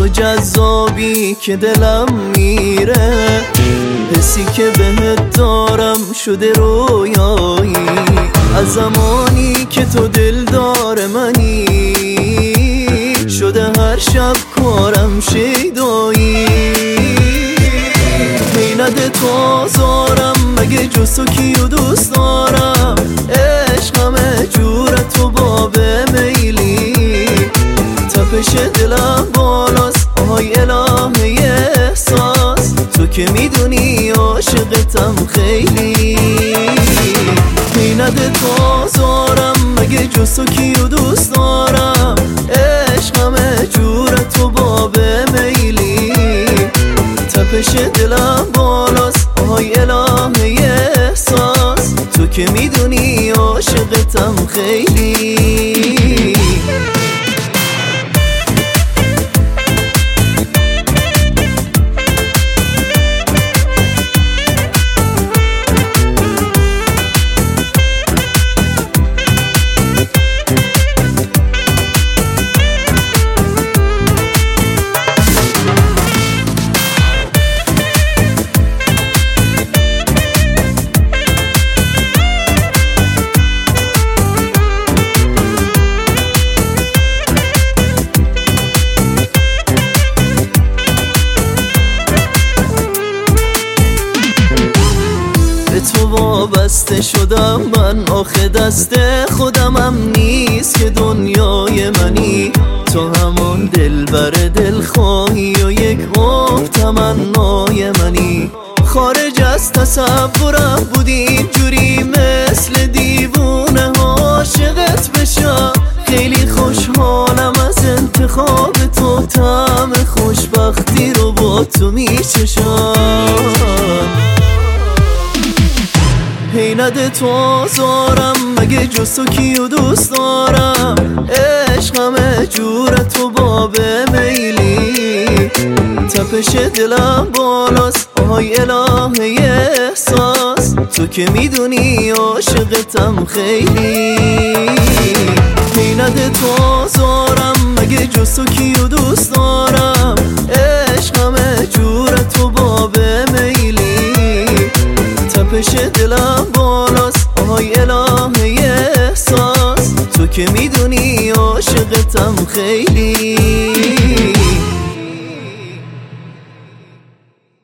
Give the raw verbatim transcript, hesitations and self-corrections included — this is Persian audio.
تو جذابی که دلم میره، حسی که بهت دارم شده رویایی، از زمانی که تو دلدار منی شده هر شب کارم شیدایی. نده تو آزارم مگه جز تو کیو دوست دارم، عشق همه جور تو باب میلی، تپش دلم بالاست آهای الهه احساس، تو که میدونی عاشقتم خیلی. نده تو آزارم مگه جز تو کیو دوست دارم، عشق همه جور تو باب میلی، تپش دلم بالاست آهای الهه احساس، تو که میدونی عاشقتم خیلی. تو وابسته شدم من، آخه دست خودمم نیست که دنیای منی، تو همون دلبر دلخواهی و یک عمر تمنای منی، خارج از تصورم بودی اینجوری مثل دیوونه عاشقت بشم، خیلی خوشحالم از انتخاب تو، طعم خوشبختی رو با تو میچشم. هی نده تو آزارم مگه جز تو کیو دوست دارم، عشق همه جور تو باب میلی، تپش دلم بالاست آهای الهه احساس، تو که میدونی عاشقتم خیلی. هی نده تو آزارم مگه جز تو کیو دوست دارم، عشق همه جور تو باب میلی، تپش دلم بالاست آهای الهه احساس، تو که میدونی عاشقتم خیلی.